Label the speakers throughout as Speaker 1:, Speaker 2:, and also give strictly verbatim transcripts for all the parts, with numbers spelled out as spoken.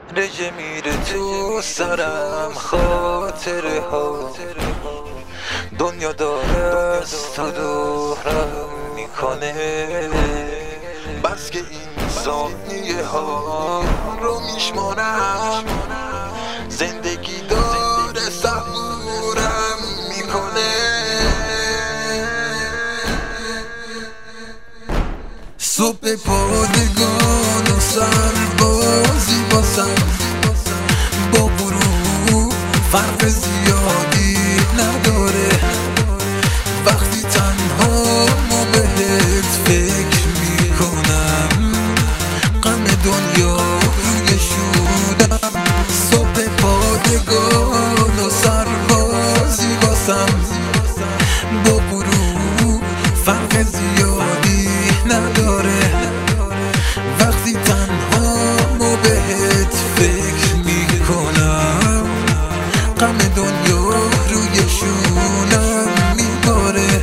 Speaker 1: رژه میره تو سرم خاطره ها، دنیا داره از تو دورم میکنه، بس که این ثانیه ها رو میشمارم، زندگی داره صبورم میکنه. صبح پادگان و سربازی باسم، با غروب فرق زیادی نداره، وقتی تنها ما بهت فکر میکنم، غم دنیا روی شودم. صبح پادگان و سربازی باسم، با غروب فرق زیادی نداره، وقتی تنها ما بهت فکر میکنم، غم دنیا روی شونم میباره.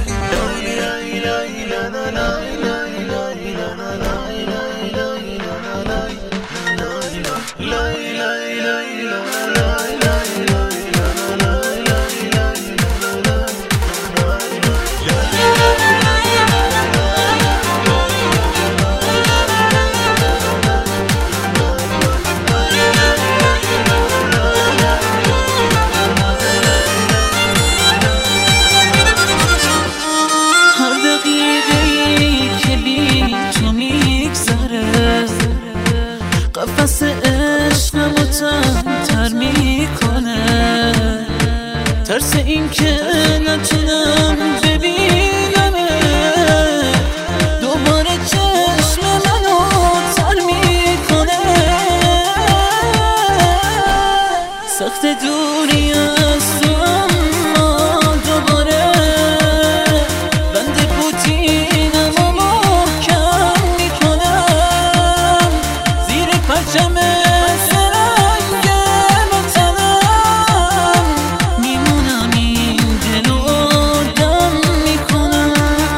Speaker 2: قفس عشقمو تر میکنه، ترس این که نتونم ببینم دوباره چشم منو تر میکنه. سخت دوری از تو اما دوباره بند پوتینمو محکم میکنم، زیر پرچم سرنگ وطنم میمونم، این دلو دم میکنم.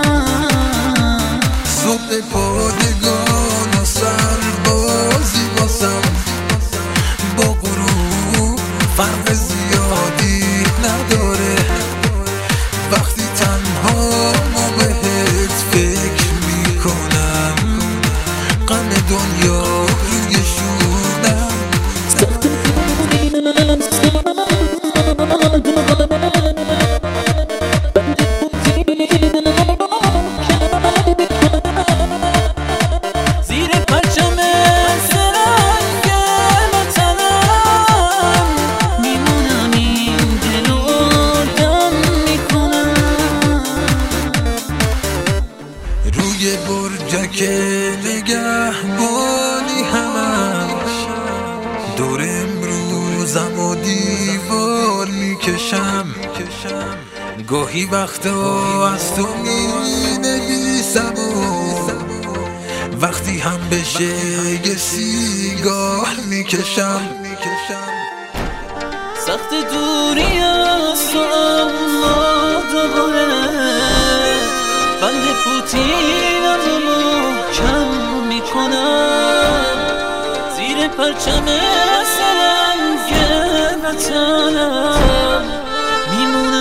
Speaker 1: صبح پادگان و سربازی باسم، با غروب فرق زیادی نداره، وقتی تنها ما بهت فکر میکنم، غم دنیا روی شونم.
Speaker 2: زیر پرچم سرنگ وطنم میمونم، این دلو دم میکنم.
Speaker 1: روی برجک نگهبانی همش دور امروزم و دیوار میکشم، گاهی وقتا از تو می نویسم و وقتی هم بشه یه سیگار میکشم.
Speaker 2: سخت دوری از تو اما دوباره بند پوتینمو محکم میکنم، زیر پرچم سرنگ وطنم میمونم.